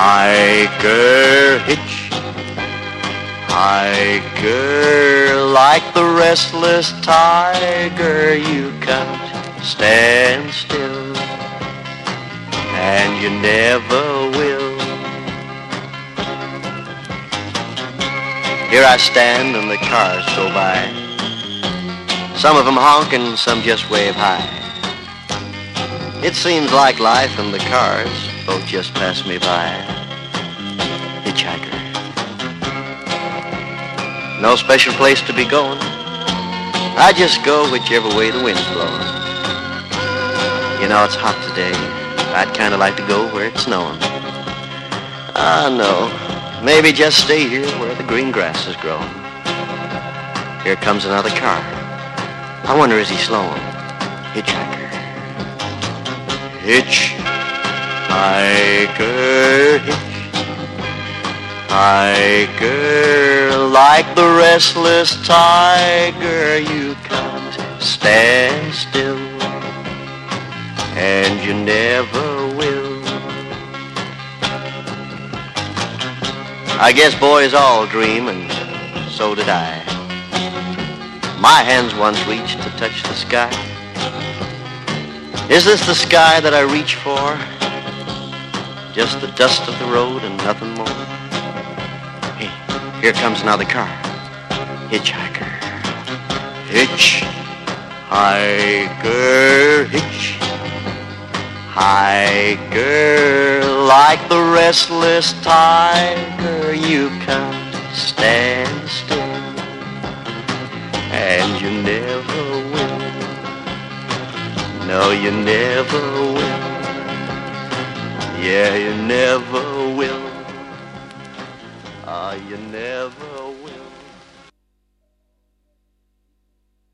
Hiker, hitch, hiker, like the restless tiger, you can't stand still, and you never will. Here I stand and the cars go by, some of them honking, some just wave high. It seems like life and the cars both just pass me by. Hitchhiker. No special place to be going. I just go whichever way the wind's blowing. You know, it's hot today. I'd kind of like to go where it's snowing. Ah, no. Maybe just stay here where the green grass is growing. Here comes another car. I wonder, is he slowing? Hitchhiker. Hitch. Hiker, hitch, hiker, like the restless tiger, you can't stand still, and you never will. I guess boys all dream, and so did I. My hands once reached to touch the sky. Is this the sky that I reach for? Just the dust of the road and nothing more? Hey, here comes another car. Hitchhiker. Hitch, hiker, hitch, hiker, like the restless tiger, you can't stand still, and you never will. No, you never will. Yeah, you never will. Ah, you never will.